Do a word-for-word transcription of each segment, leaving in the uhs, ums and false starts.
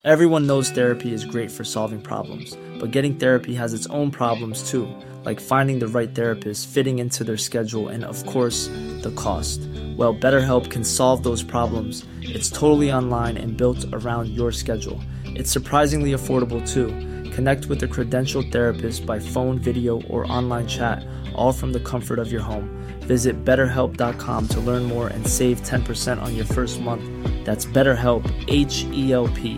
Everyone knows therapy is great for solving problems, but getting therapy has its own problems too, like finding the right therapist, fitting into their schedule, and of course, the cost. Well, BetterHelp can solve those problems. It's totally online and built around your schedule. It's surprisingly affordable too. Connect with a credentialed therapist by phone, video, or online chat, all from the comfort of your home. Visit better help dot com to learn more and save ten percent on your first month. That's BetterHelp, H E L P.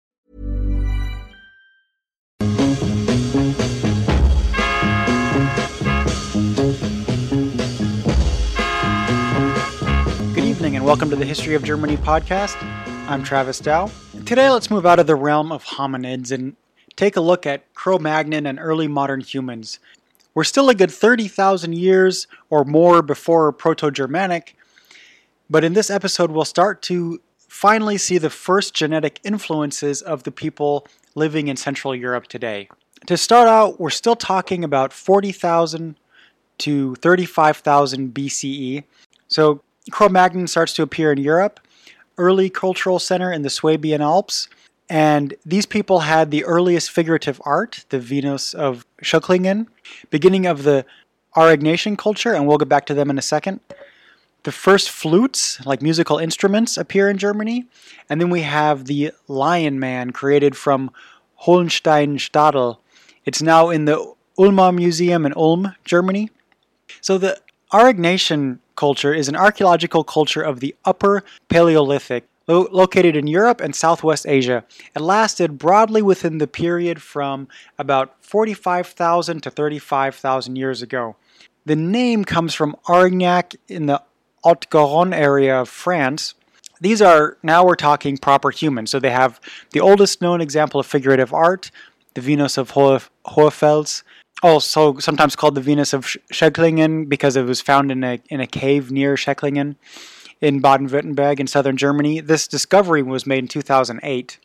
And welcome to the History of Germany podcast. I'm Travis Dow. Today let's move out of the realm of hominids and take a look at Cro-Magnon and early modern humans. We're still a good thirty thousand years or more before Proto-Germanic, but in this episode we'll start to finally see the first genetic influences of the people living in Central Europe today. To start out, we're still talking about forty thousand to thirty-five thousand B C E. So Cro-Magnon starts to appear in Europe, early cultural center in the Swabian Alps, and these people had the earliest figurative art, the Venus of Schöcklingen, beginning of the Aurignacian culture, and we'll get back to them in a second. The first flutes, like musical instruments, appear in Germany, and then we have the Lion Man created from Hohenstein-Stadel. It's now in the Ulmer Museum in Ulm, Germany. So the Aurignacian culture is an archaeological culture of the Upper Paleolithic, lo- located in Europe and Southwest Asia. It lasted broadly within the period from about forty-five thousand to thirty-five thousand years ago. The name comes from Arignac in the Haute-Garonne area of France. These are, now we're talking proper humans, so they have the oldest known example of figurative art, the Venus of Hohe- Hohefels, also sometimes called the Venus of Schöcklingen because it was found in a in a cave near Schöcklingen in Baden-Württemberg in southern Germany. This discovery was made in two thousand eight.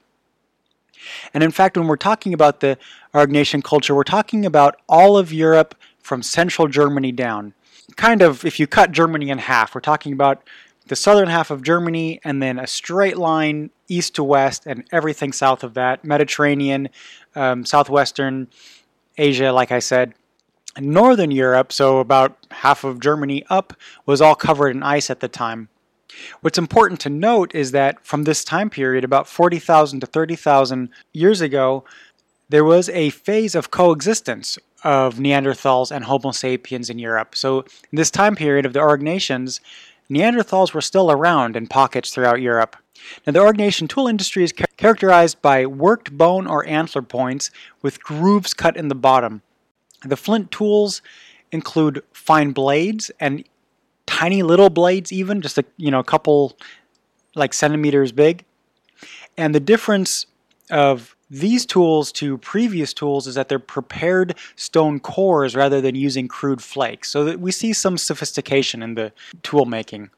And in fact, when we're talking about the Aurignacian culture, we're talking about all of Europe from central Germany down. Kind of, if you cut Germany in half, we're talking about the southern half of Germany and then a straight line east to west and everything south of that, Mediterranean, um, southwestern Asia, like I said. Northern Europe, so about half of Germany up, was all covered in ice at the time. What's important to note is that from this time period, about forty thousand to thirty thousand years ago, there was a phase of coexistence of Neanderthals and Homo sapiens in Europe. So in this time period of the Aurignacians, Neanderthals were still around in pockets throughout Europe. Now, the Aurignacian tool industry is characterized by worked bone or antler points with grooves cut in the bottom. The flint tools include fine blades and tiny little blades even, just a you know a couple like centimeters big. And the difference of these tools to previous tools is that they're prepared stone cores rather than using crude flakes. So that we see some sophistication in the tool making.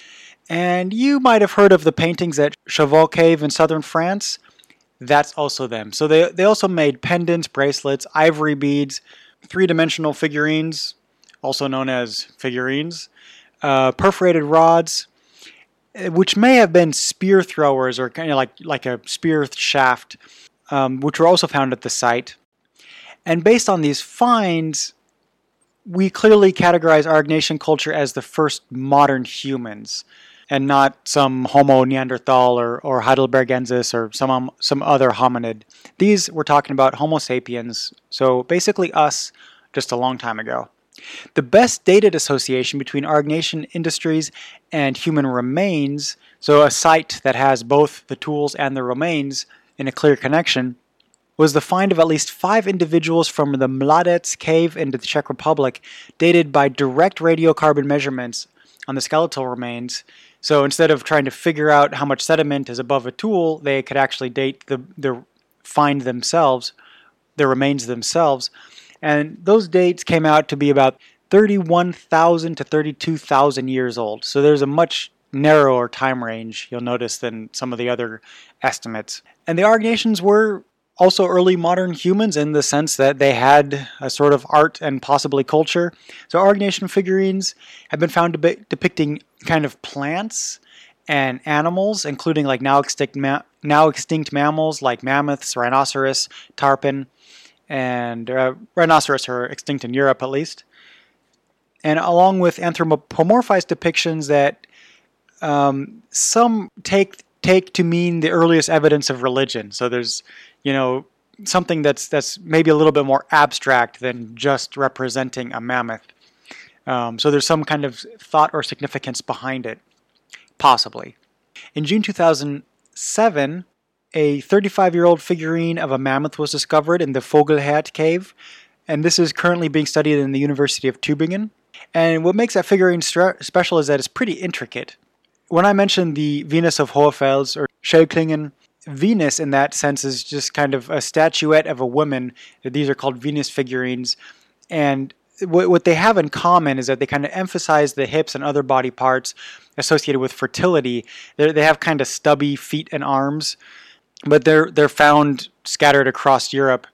And you might have heard of the paintings at Chauveau Cave in southern France. That's also them. So they, they also made pendants, bracelets, ivory beads, three-dimensional figurines, also known as figurines, uh, perforated rods, which may have been spear throwers or kind of like, like a spear shaft, um, which were also found at the site. And based on these finds, we clearly categorize Aurignacian culture as the first modern humans, and not some Homo Neanderthal or, or Heidelbergensis or some some other hominid. These, we're talking about Homo sapiens, so basically us just a long time ago. The best dated association between Aurignacian industries and human remains, so a site that has both the tools and the remains in a clear connection, was the find of at least five individuals from the Mladec cave in the Czech Republic, dated by direct radiocarbon measurements on the skeletal remains. So instead of trying to figure out how much sediment is above a tool, they could actually date the, the find themselves, the remains themselves. And those dates came out to be about thirty-one thousand to thirty-two thousand years old. So there's a much narrower time range, you'll notice, than some of the other estimates. And the Aurignacians were also early modern humans in the sense that they had a sort of art and possibly culture. So Aurignacian figurines have been found de- depicting kind of plants and animals, including like now extinct, ma- now extinct mammals like mammoths, rhinoceros, tarpon, and uh, rhinoceros are extinct in Europe at least. And along with anthropomorphized depictions that um, some take take to mean the earliest evidence of religion. So there's, you know, something that's that's maybe a little bit more abstract than just representing a mammoth. Um, so there's some kind of thought or significance behind it, possibly. In June two thousand seven, a thirty-five-year-old figurine of a mammoth was discovered in the Vogelhert cave, and this is currently being studied in the University of Tübingen. And what makes that figurine stra- special is that it's pretty intricate. When I mentioned the Venus of Hohefels, or Schelklingen, Venus in that sense is just kind of a statuette of a woman. These are called Venus figurines. And what, what they have in common is that they kind of emphasize the hips and other body parts associated with fertility. They're, they have kind of stubby feet and arms, but they're they're found scattered across Europe.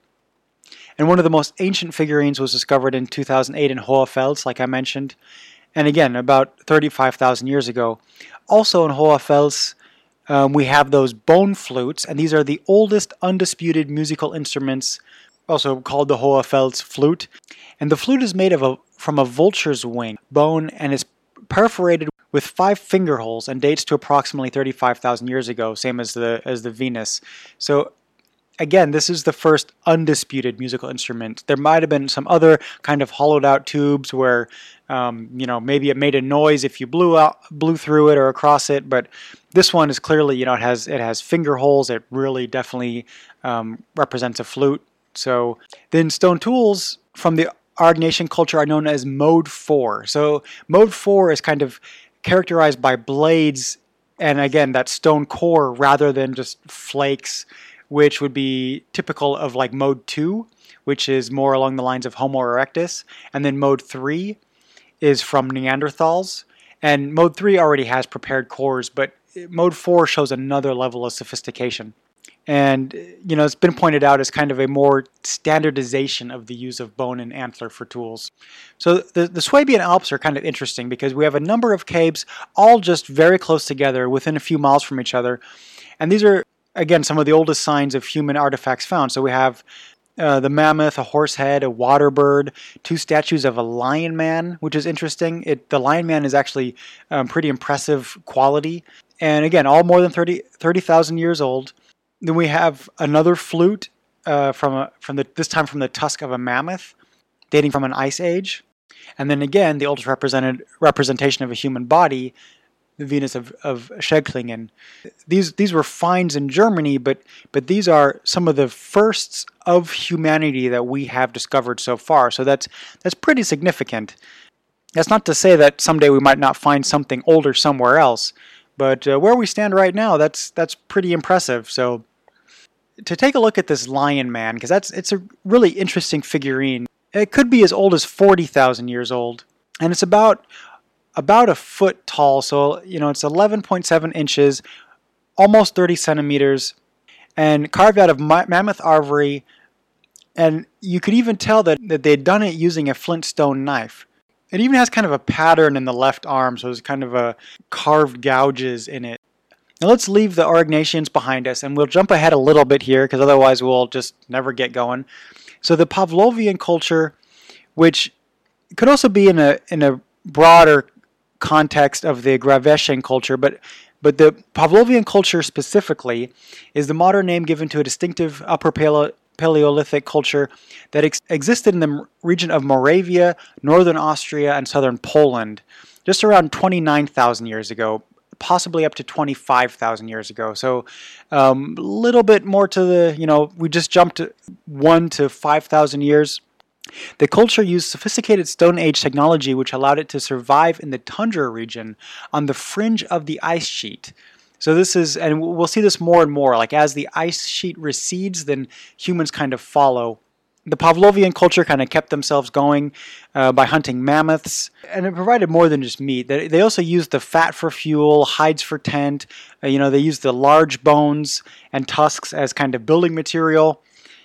And one of the most ancient figurines was discovered in two thousand eight in Hohefels, like I mentioned. And again, about thirty-five thousand years ago. Also in Hohefels, um, we have those bone flutes, and these are the oldest undisputed musical instruments, also called the Hohefels flute. And the flute is made of a, from a vulture's wing bone and is perforated with five finger holes and dates to approximately thirty-five thousand years ago, same as the as the Venus. So again, this is the first undisputed musical instrument. There might have been some other kind of hollowed out tubes where, um, you know, maybe it made a noise if you blew out, blew through it or across it. But this one is clearly, you know, it has it has finger holes. It really definitely um, represents a flute. So then stone tools from the Aurignacian culture are known as mode four. So mode four is kind of characterized by blades and again that stone core rather than just flakes, which would be typical of like mode two, which is more along the lines of Homo erectus. And then mode three is from Neanderthals. And mode three already has prepared cores, but mode four shows another level of sophistication. And, you know, it's been pointed out as kind of a more standardization of the use of bone and antler for tools. So the, the Swabian Alps are kind of interesting because we have a number of caves all just very close together within a few miles from each other. And these are, again, some of the oldest signs of human artifacts found. So we have uh, the mammoth, a horse head, a water bird, two statues of a lion man, which is interesting. It, the lion man is actually um, pretty impressive quality. And again, all more than thirty thousand years old. Then we have another flute uh, from a, from the this time from the tusk of a mammoth, dating from an ice age. And then again, the oldest represented representation of a human body, the Venus of, of Schelklingen. These these were finds in Germany, but but these are some of the firsts of humanity that we have discovered so far. So that's that's pretty significant. That's not to say that someday we might not find something older somewhere else, but uh, where we stand right now, that's that's pretty impressive. So to take a look at this lion man, because that's it's a really interesting figurine. It could be as old as forty thousand years old, and it's about about a foot tall. So you know it's eleven point seven inches, almost thirty centimeters, and carved out of ma- mammoth ivory. And you could even tell that, that they'd done it using a flintstone knife. It even has kind of a pattern in the left arm, so there's kind of a carved gouges in it. Now let's leave the Aurignacians behind us, and we'll jump ahead a little bit here, because otherwise we'll just never get going. So the Pavlovian culture, which could also be in a in a broader context of the Gravescian culture, but but the Pavlovian culture specifically is the modern name given to a distinctive Upper Paleo- Paleolithic culture that ex- existed in the region of Moravia, northern Austria, and southern Poland, just around twenty-nine thousand years ago, possibly up to twenty-five thousand years ago. So a um, little bit more to the, you know, we just jumped one to five thousand years. The culture used sophisticated Stone Age technology which allowed it to survive in the tundra region on the fringe of the ice sheet. So this is, and we'll see this more and more, like as the ice sheet recedes, then humans kind of follow. The Pavlovian culture kind of kept themselves going uh, by hunting mammoths, and it provided more than just meat. They, they also used the fat for fuel, hides for tent. Uh, you know, they used the large bones and tusks as kind of building material.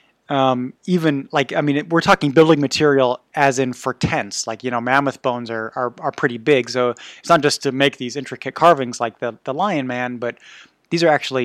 Um, even like, I mean, we're talking building material as in for tents. Like, you know, mammoth bones are, are, are pretty big. So it's not just to make these intricate carvings like the, the lion man, but these are actually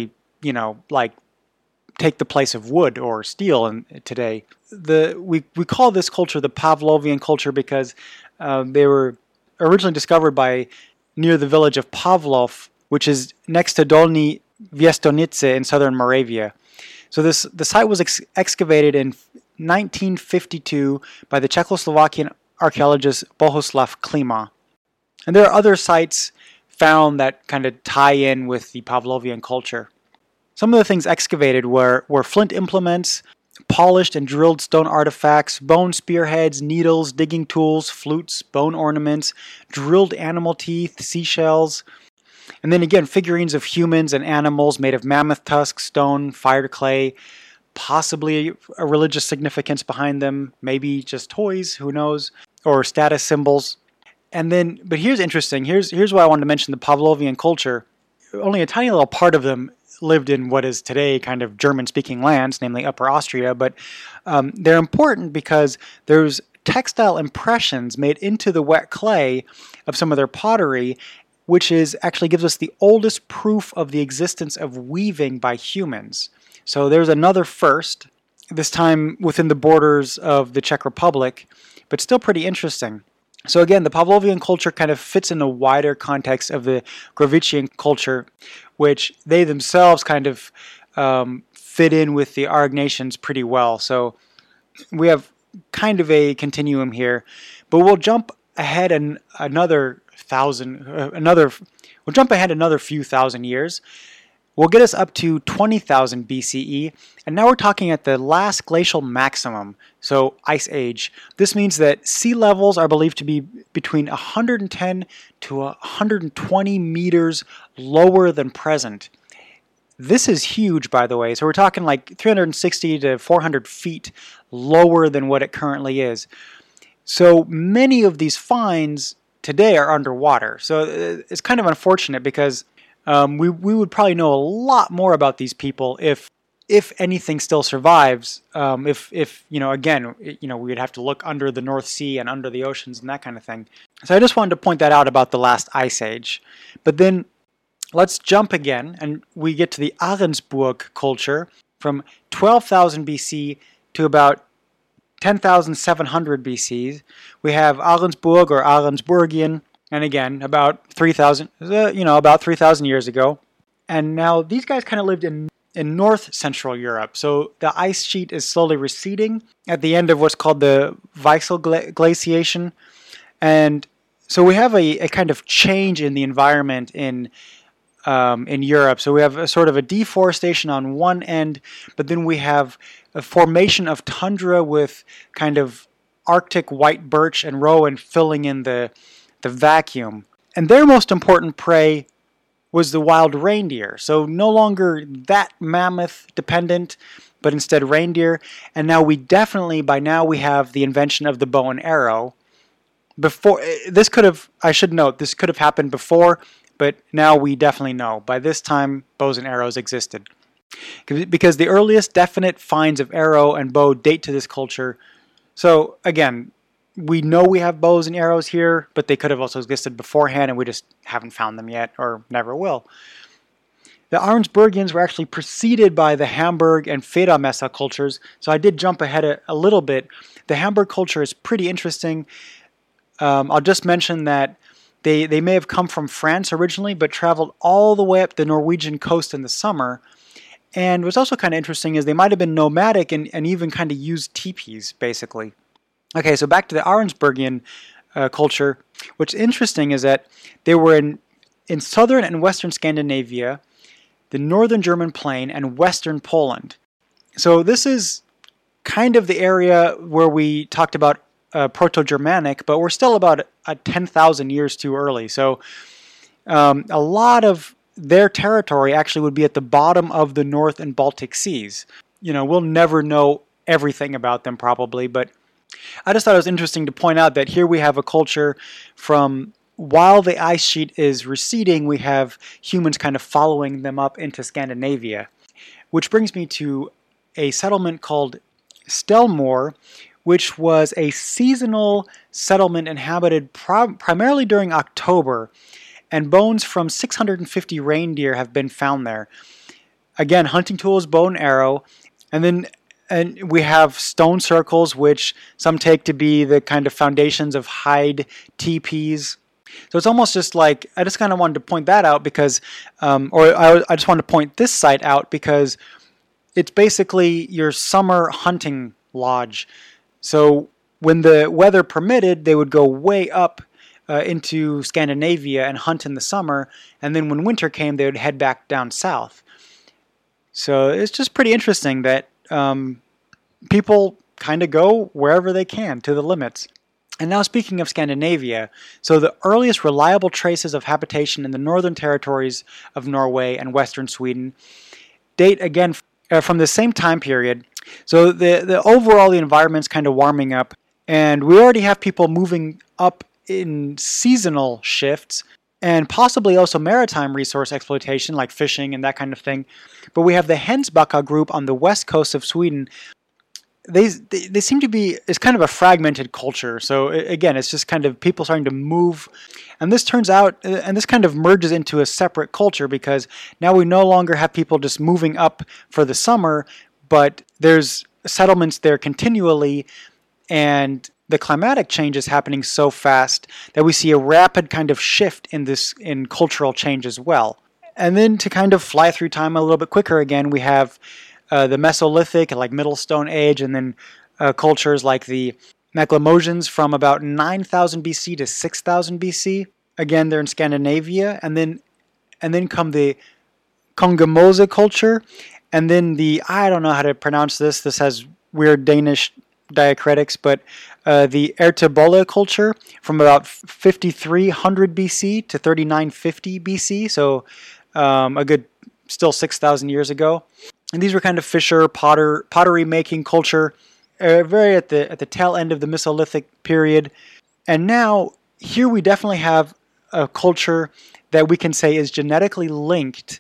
you know, like take the place of wood or steel in, today. The we, we call this culture the Pavlovian culture because uh, they were originally discovered by near the village of Pavlov, which is next to Dolny Viestonice in southern Moravia. So this the site was ex- excavated in nineteen fifty-two by the Czechoslovakian archaeologist Bohuslav Klima. And there are other sites found that kind of tie in with the Pavlovian culture. Some of the things excavated were, were flint implements, polished and drilled stone artifacts, bone spearheads, needles, digging tools, flutes, bone ornaments, drilled animal teeth, seashells, and then again figurines of humans and animals made of mammoth tusks, stone, fired clay, possibly a religious significance behind them, maybe just toys, who knows, or status symbols. And then, but here's interesting, here's, here's why I wanted to mention the Pavlovian culture. Only a tiny little part of them lived in what is today kind of German-speaking lands, namely Upper Austria, but um, they're important because there's textile impressions made into the wet clay of some of their pottery, which is actually gives us the oldest proof of the existence of weaving by humans. So there's another first, this time within the borders of the Czech Republic, but still pretty interesting. So again, the Pavlovian culture kind of fits in a wider context of the Gravician culture, which they themselves kind of um, fit in with the Aurignacians pretty well. So we have kind of a continuum here, but we'll jump ahead an, another thousand, uh, another, we'll jump ahead another few thousand years. We'll get us up to twenty thousand B C E, and now we're talking at the last glacial maximum, so Ice Age. This means that sea levels are believed to be between one hundred ten to one hundred twenty meters lower than present. This is huge, by the way, so we're talking like three hundred sixty to four hundred feet lower than what it currently is. So many of these finds today are underwater, so it's kind of unfortunate because Um, we we would probably know a lot more about these people if if anything still survives. Um, if if you know again you know we would have to look under the North Sea and under the oceans and that kind of thing. So I just wanted to point that out about the last ice age. But then let's jump again and we get to the Ahrensburg culture from twelve thousand B C to about ten thousand seven hundred B C. We have Ahrensburg or Ahrensburgian. And again, about three thousand, you know, about three thousand years ago. And now these guys kind of lived in, in north central Europe. So the ice sheet is slowly receding at the end of what's called the Weichsel glaciation. And so we have a, a kind of change in the environment in um, in Europe. So we have a sort of a deforestation on one end, but then we have a formation of tundra with kind of Arctic white birch and rowan filling in the the vacuum. And their most important prey was the wild reindeer. So no longer that mammoth dependent, but instead reindeer. And now we definitely, by now we have the invention of the bow and arrow. Before, this could have, I should note, this could have happened before, but now we definitely know. By this time, bows and arrows existed. Because the earliest definite finds of arrow and bow date to this culture. So again, we know we have bows and arrows here, but they could have also existed beforehand and we just haven't found them yet or never will. The Ahrensburgians were actually preceded by the Hamburg and Fehmarnmesa cultures, so I did jump ahead a, a little bit. The Hamburg culture is pretty interesting. Um, I'll just mention that they, they may have come from France originally, but traveled all the way up the Norwegian coast in the summer. And what's also kind of interesting is they might have been nomadic and, and even kind of used teepees, basically. Okay, so back to the Ahrensburgian uh, culture. What's interesting is that they were in, in southern and western Scandinavia, the northern German plain, and western Poland. So this is kind of the area where we talked about uh, Proto-Germanic, but we're still about uh, ten thousand years too early. So um, a lot of their territory actually would be at the bottom of the North and Baltic Seas. You know, we'll never know everything about them probably, but I just thought it was interesting to point out that here we have a culture from while the ice sheet is receding, we have humans kind of following them up into Scandinavia. Which brings me to a settlement called Stelmore, which was a seasonal settlement inhabited prim- primarily during October, and bones from six hundred fifty reindeer have been found there. Again, hunting tools, bow and arrow. And then and we have stone circles, which some take to be the kind of foundations of hide teepees. So it's almost just like, I just kind of wanted to point that out because, um, or I, I just wanted to point this site out because it's basically your summer hunting lodge. So when the weather permitted, they would go way up uh, into Scandinavia and hunt in the summer. And then when winter came, they would head back down south. So it's just pretty interesting that um, people kind of go wherever they can to the limits. And now speaking of Scandinavia, so the earliest reliable traces of habitation in the northern territories of Norway and western Sweden date again uh, from the same time period. So the, the overall the environment's kind of warming up, and we already have people moving up in seasonal shifts, and possibly also maritime resource exploitation like fishing and that kind of thing. But we have the Hensbacka group on the west coast of Sweden. They, they they seem to be, it's kind of a fragmented culture. So again, it's just kind of people starting to move. And this turns out, and this kind of merges into a separate culture because now we no longer have people just moving up for the summer, but there's settlements there continually, and the climatic change is happening so fast that we see a rapid kind of shift in this in cultural change as well. And then to kind of fly through time a little bit quicker again, we have uh, the Mesolithic, like Middle Stone Age, and then uh, cultures like the Maclemosians from about nine thousand B C to six thousand B C. Again, they're in Scandinavia, and then and then come the Kongamosa culture, and then the, I don't know how to pronounce this, this has weird Danish diacritics, but uh, the Ertebola culture from about fifty-three hundred B C to thirty-nine fifty B C, so um, a good, still six thousand years ago. And these were kind of fisher, potter, pottery making culture, uh, very at the at the tail end of the Mesolithic period. And now, here we definitely have a culture that we can say is genetically linked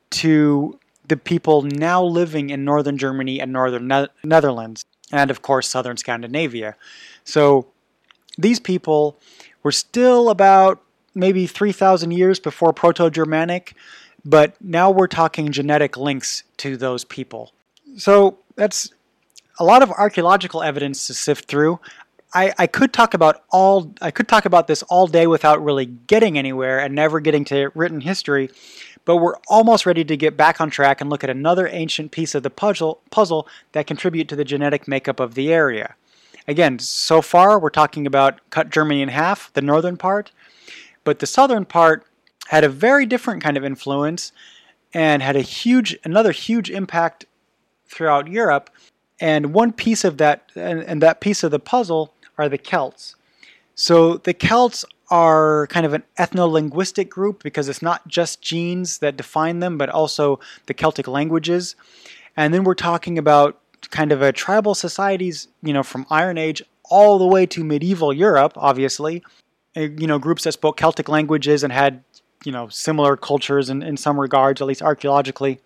to the people now living in northern Germany and northern ne- Netherlands, and of course southern Scandinavia. So these people were still about maybe three thousand years before Proto-Germanic, but now we're talking genetic links to those people. So that's a lot of archaeological evidence to sift through. I, I could talk about all I could talk about this all day without really getting anywhere and never getting to written history, but we're almost ready to get back on track and look at another ancient piece of the puzzle puzzle that contribute to the genetic makeup of the area. Again, so far we're talking about cut Germany in half, the northern part, but the southern part had a very different kind of influence and had a huge another huge impact throughout Europe. And one piece of that and, and that piece of the puzzle are the Celts. So the Celts are kind of an ethno-linguistic group because it's not just genes that define them, but also the Celtic languages. And then we're talking about kind of a tribal societies, you know, from Iron Age all the way to medieval Europe, obviously. You know, groups that spoke Celtic languages and had, you know, similar cultures in, in some regards, at least archaeologically.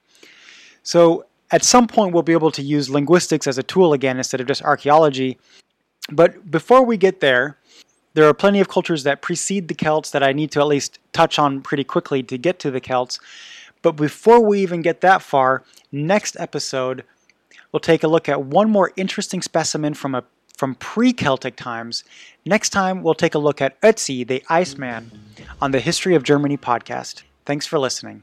So at some point we'll be able to use linguistics as a tool again instead of just archaeology. But before we get there, there are plenty of cultures that precede the Celts that I need to at least touch on pretty quickly to get to the Celts. But before we even get that far, next episode, we'll take a look at one more interesting specimen from a from pre-Celtic times. Next time, we'll take a look at Ötzi, the Iceman, on the History of Germany podcast. Thanks for listening.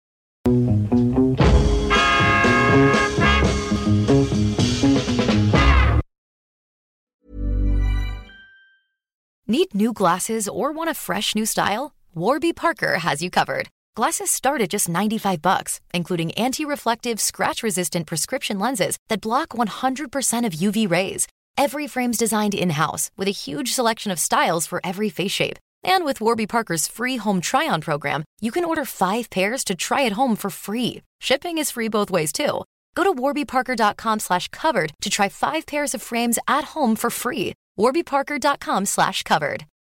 Need new glasses or want a fresh new style? Warby Parker has you covered. Glasses start at just ninety-five bucks, including anti-reflective, scratch-resistant prescription lenses that block one hundred percent of U V rays. Every frame's designed in-house with a huge selection of styles for every face shape. And with Warby Parker's free home try-on program, you can order five pairs to try at home for free. Shipping is free both ways, too. Go to warbyparker.com slash covered to try five pairs of frames at home for free. warbyparker.com slash covered.